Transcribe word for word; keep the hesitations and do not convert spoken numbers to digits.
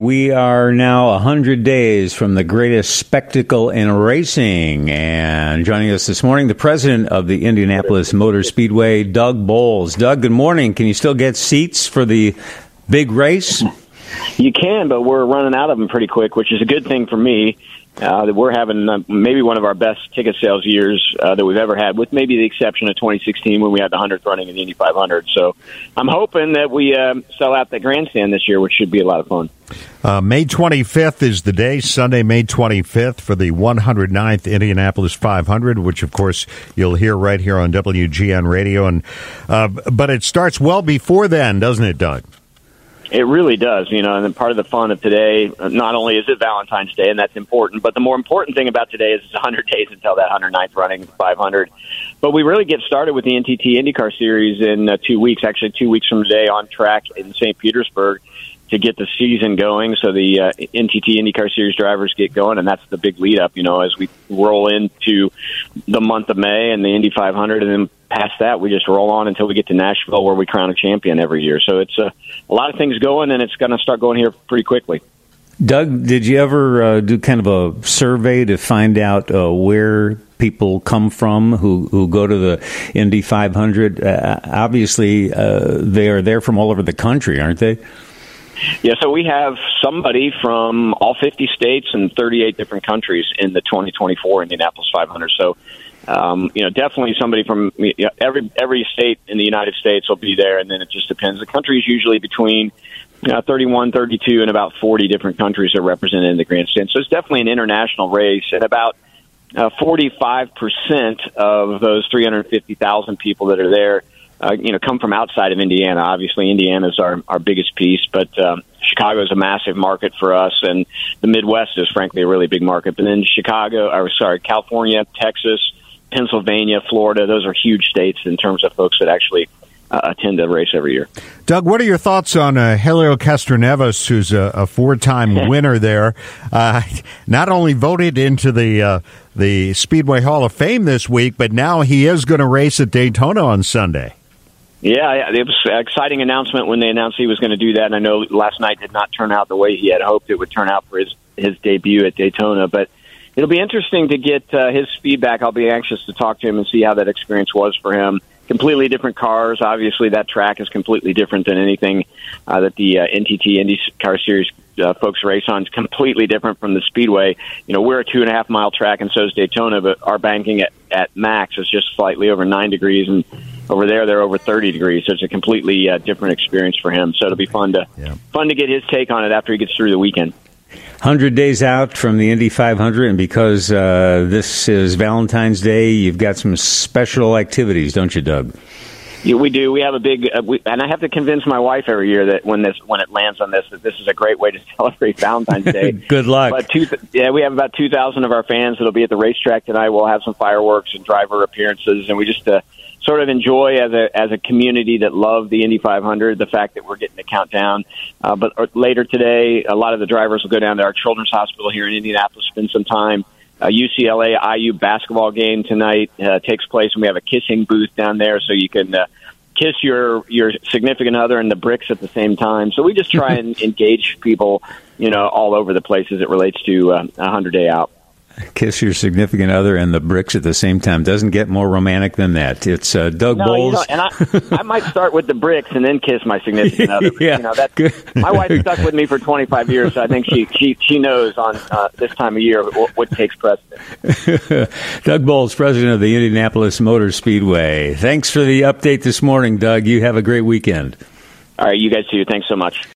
We are now one hundred days from the greatest spectacle in racing. And joining us this morning, the president of the Indianapolis Motor Speedway, Doug Boles. Doug, good morning. Can you still get seats for the big race? You can, but we're running out of them pretty quick, which is a good thing for me. Uh, that we're having uh, maybe one of our best ticket sales years uh, that we've ever had, with maybe the exception of twenty sixteen when we had the hundredth running in the Indy five hundred. So I'm hoping that we uh, sell out the grandstand this year, which should be a lot of fun. Uh, May twenty-fifth is the day, Sunday, May twenty-fifth, for the one hundred ninth Indianapolis five hundred, which, of course, you'll hear right here on W G N Radio. And uh, But it starts well before then, doesn't it, Doug? It really does, you know, and part of the fun of today, not only is it Valentine's Day, and that's important, but the more important thing about today is it's one hundred days until that one hundred ninth running, five hundred. But we really get started with the N T T IndyCar Series in uh, two weeks, actually two weeks from today, on track in Saint Petersburg to get the season going. So the uh, N T T IndyCar Series drivers get going, and that's the big lead up, you know, as we roll into the month of May and the Indy five hundred, and then past that, we just roll on until we get to Nashville, where we crown a champion every year. So it's a, a lot of things going, and it's going to start going here pretty quickly. Doug, did you ever uh, do kind of a survey to find out uh, where people come from who, who go to the Indy five hundred? Uh, obviously, uh, they are there from all over the country, aren't they? Yeah, so we have somebody from all fifty states and thirty-eight different countries in the twenty twenty-four Indianapolis five hundred. So, um, you know, definitely somebody from you know, every every state in the United States will be there, and then it just depends. The country is usually between you know, thirty-one, thirty-two, and about forty different countries are represented in the grandstand. So it's definitely an international race, and about uh, forty-five percent of those three hundred fifty thousand people that are there Uh, you know, come from outside of Indiana. Obviously, Indiana is our, our biggest piece, but um, Chicago is a massive market for us, and the Midwest is, frankly, a really big market. But then Chicago, or sorry, California, Texas, Pennsylvania, Florida, those are huge states in terms of folks that actually uh, attend the race every year. Doug, what are your thoughts on uh, Helio Castroneves, who's a, a four-time winner there, uh, not only voted into the uh, the Speedway Hall of Fame this week, but now he is going to race at Daytona on Sunday? Yeah, it was an exciting announcement when they announced he was going to do that, and I know last night did not turn out the way he had hoped it would turn out for his, his debut at Daytona, but it'll be interesting to get uh, his feedback. I'll be anxious to talk to him and see how that experience was for him. Completely different cars. Obviously, that track is completely different than anything uh, that the uh, N T T IndyCar Series uh, folks race on. It's completely different from the Speedway. You know, we're a two and a half mile track, and so is Daytona, but our banking at, at max is just slightly over nine degrees, and over there, they're over thirty degrees, so it's a completely uh, different experience for him. So it'll be fun to yeah. fun to get his take on it after he gets through the weekend. one hundred days out from the Indy five hundred, and because uh, this is Valentine's Day, you've got some special activities, don't you, Doug? Yeah, we do. We have a big, uh, we, and I have to convince my wife every year that when this when it lands on this, that this is a great way to celebrate Valentine's Day. Good luck. But two, yeah, we have about two thousand of our fans that'll be at the racetrack tonight. We'll have some fireworks and driver appearances, and we just uh, sort of enjoy as a as a community that love the Indy five hundred the fact that we're getting the countdown. Uh, but later today, a lot of the drivers will go down to our Children's Hospital here in Indianapolis, spend some time. Uh, U C L A I U basketball game tonight uh, takes place, and we have a kissing booth down there, so you can uh, kiss your your significant other in the bricks at the same time. So we just try and engage people, you know, all over the place as it relates to uh, a hundred day out. Kiss your significant other and the bricks at the same time. Doesn't get more romantic than that. It's uh, Doug no, Boles. You know, and I, I might start with the bricks and then kiss my significant other. yeah, you know, that's, my wife stuck with me for twenty-five years, so I think she she, she knows on uh, this time of year what, what takes precedence. Doug Boles, president of the Indianapolis Motor Speedway. Thanks for the update this morning, Doug. You have a great weekend. All right, you guys too. Thanks so much.